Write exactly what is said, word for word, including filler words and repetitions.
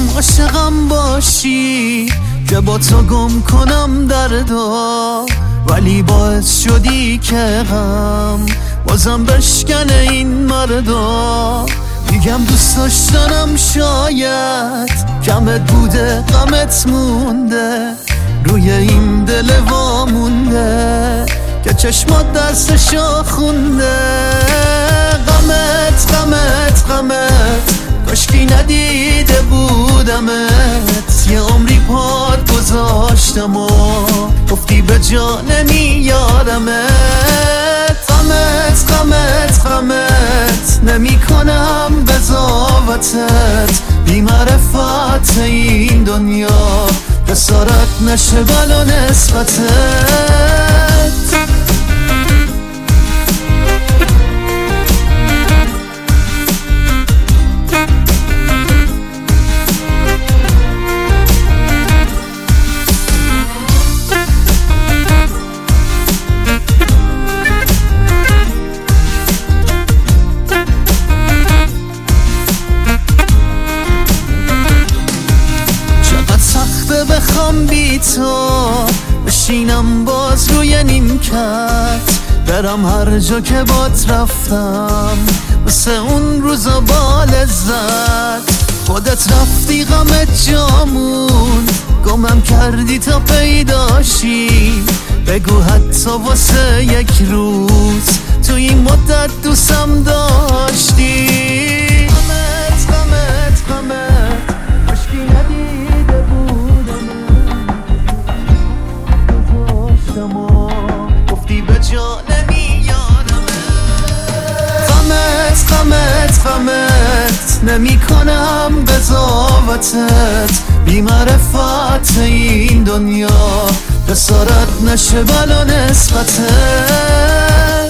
عاشقم باشی که با تو گم کنم دردا، ولی باعث شدی که غم بازم بشکنه این مردا. میگم دوست داشتنم شاید کمت بوده، غمت مونده روی این دل وامونده که چشمات درسشو خونده. غمت غمت غمت کاشکی ندیده بودمت، یه عمری پات گذاشتم و گفتی به جا نمیارمت. غمت غمت غمت نمی کنم قضاوتت، بی معرفت این دنیا جسارت نشه بلا نسبتت. بخوام بی تو بشینم باز روی نیمکت، برم هر جا که بات رفتم مثل اون روزا با لذت. خودت رفتی غمت جامون، گمم کردی تا پیداشی. بگو حتی واسه یک روز تو این مدت دوستم داشتی. غمت غمت غمت کاشکی ندیده بودم، گفتی به جا نمیارم. غمت غمت غمت نمی کنم قضاوتت، بی معرفت این دنیا جسارت نشه بلا نسبتت.